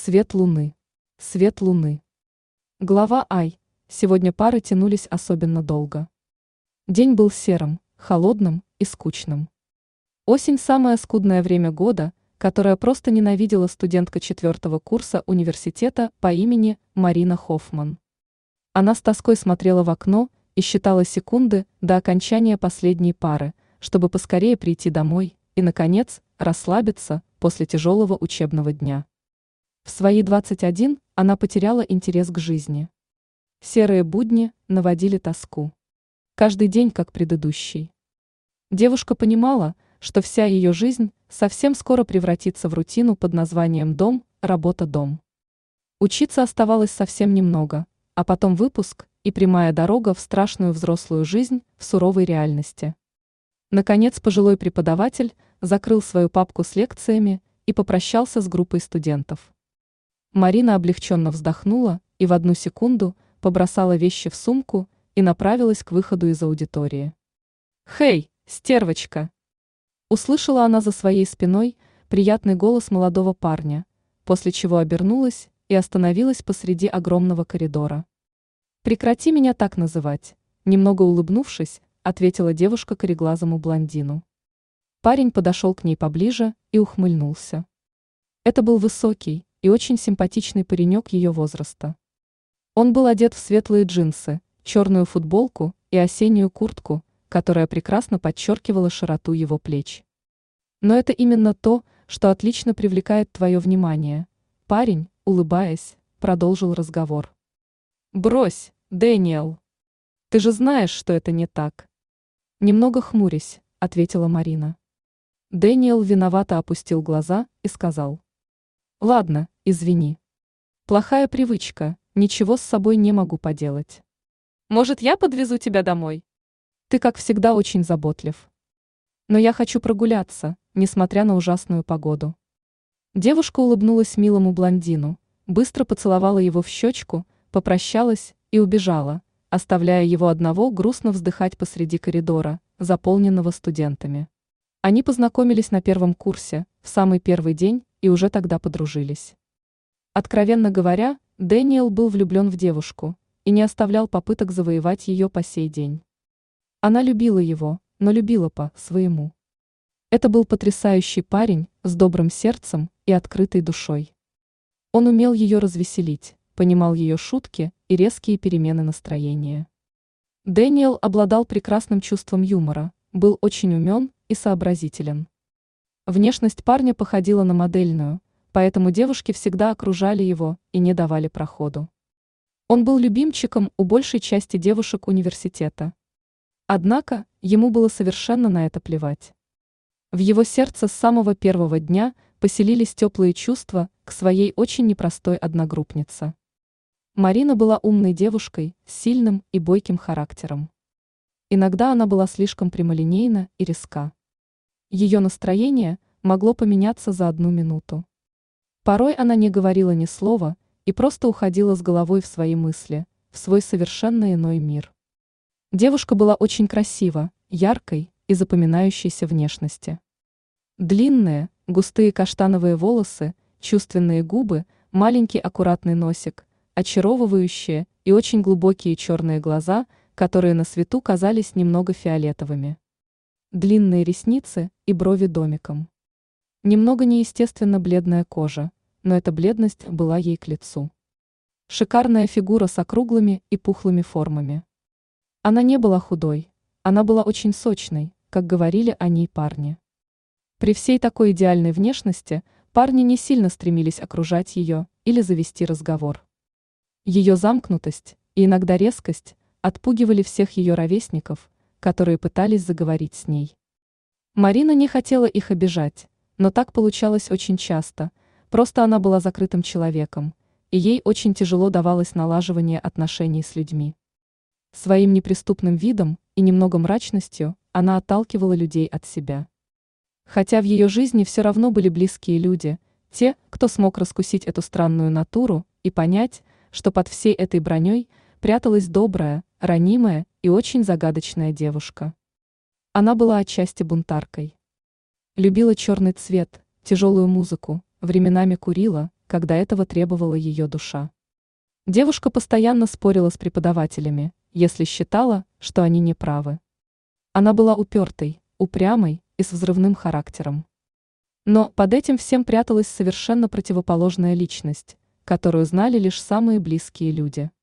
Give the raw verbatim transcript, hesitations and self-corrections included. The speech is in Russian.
Свет луны. Свет луны. Глава Ай. Сегодня пары тянулись особенно долго. День был серым, холодным и скучным. Осень – самое скудное время года, которое просто ненавидела студентка четвертого курса университета по имени Марина Хоффман. Она с тоской смотрела в окно и считала секунды до окончания последней пары, чтобы поскорее прийти домой и, наконец, расслабиться после тяжелого учебного дня. В свои двадцать один она потеряла интерес к жизни. Серые будни наводили тоску. Каждый день как предыдущий. Девушка понимала, что вся ее жизнь совсем скоро превратится в рутину под названием «дом, работа, дом». Учиться оставалось совсем немного, а потом выпуск и прямая дорога в страшную взрослую жизнь в суровой реальности. Наконец пожилой преподаватель закрыл свою папку с лекциями и попрощался с группой студентов. Марина облегченно вздохнула и в одну секунду побросала вещи в сумку и направилась к выходу из аудитории. «Хей, стервочка!» Услышала она за своей спиной приятный голос молодого парня, после чего обернулась и остановилась посреди огромного коридора. «Прекрати меня так называть», немного улыбнувшись, ответила девушка кореглазому блондину. Парень подошел к ней поближе и ухмыльнулся. Это был высокий и очень симпатичный паренек ее возраста. Он был одет в светлые джинсы, черную футболку и осеннюю куртку, которая прекрасно подчеркивала широту его плеч. Но это именно то, что отлично привлекает твое внимание. Парень, улыбаясь, продолжил разговор. «Брось, Дэниел. Ты же знаешь, что это не так». Немного хмурясь, ответила Марина. Дэниел виновато опустил глаза и сказал. «Ладно, извини. Плохая привычка, ничего с собой не могу поделать. Может, я подвезу тебя домой? Ты, как всегда, очень заботлив. Но я хочу прогуляться, несмотря на ужасную погоду». Девушка улыбнулась милому блондину, быстро поцеловала его в щечку, попрощалась и убежала, оставляя его одного грустно вздыхать посреди коридора, заполненного студентами. Они познакомились на первом курсе, в самый первый день, и уже тогда подружились. Откровенно говоря, Дэниел был влюблен в девушку и не оставлял попыток завоевать ее по сей день. Она любила его, но любила по-своему. Это был потрясающий парень с добрым сердцем и открытой душой. Он умел ее развеселить, понимал ее шутки и резкие перемены настроения. Дэниел обладал прекрасным чувством юмора, был очень умен и сообразителен. Внешность парня походила на модельную, поэтому девушки всегда окружали его и не давали проходу. Он был любимчиком у большей части девушек университета. Однако ему было совершенно на это плевать. В его сердце с самого первого дня поселились теплые чувства к своей очень непростой одногруппнице. Марина была умной девушкой с сильным и бойким характером. Иногда она была слишком прямолинейна и резка. Ее настроение могло поменяться за одну минуту. Порой она не говорила ни слова и просто уходила с головой в свои мысли, в свой совершенно иной мир. Девушка была очень красива, яркой и запоминающейся внешности. Длинные, густые каштановые волосы, чувственные губы, маленький аккуратный носик, очаровывающие и очень глубокие черные глаза, которые на свету казались немного фиолетовыми. Длинные ресницы и брови домиком. Немного неестественно бледная кожа, но эта бледность была ей к лицу. Шикарная фигура с округлыми и пухлыми формами. Она не была худой, она была очень сочной, как говорили о ней парни. При всей такой идеальной внешности парни не сильно стремились окружать ее или завести разговор. Ее замкнутость и иногда резкость отпугивали всех ее ровесников, которые пытались заговорить с ней. Марина не хотела их обижать, но так получалось очень часто, просто она была закрытым человеком, и ей очень тяжело давалось налаживание отношений с людьми. Своим неприступным видом и немного мрачностью она отталкивала людей от себя. Хотя в ее жизни все равно были близкие люди, те, кто смог раскусить эту странную натуру и понять, что под всей этой броней пряталась добрая, ранимая и очень загадочная девушка. Она была отчасти бунтаркой. Любила черный цвет, тяжелую музыку, временами курила, когда этого требовала ее душа. Девушка постоянно спорила с преподавателями, если считала, что они не правы. Она была упертой, упрямой и с взрывным характером. Но под этим всем пряталась совершенно противоположная личность, которую знали лишь самые близкие люди.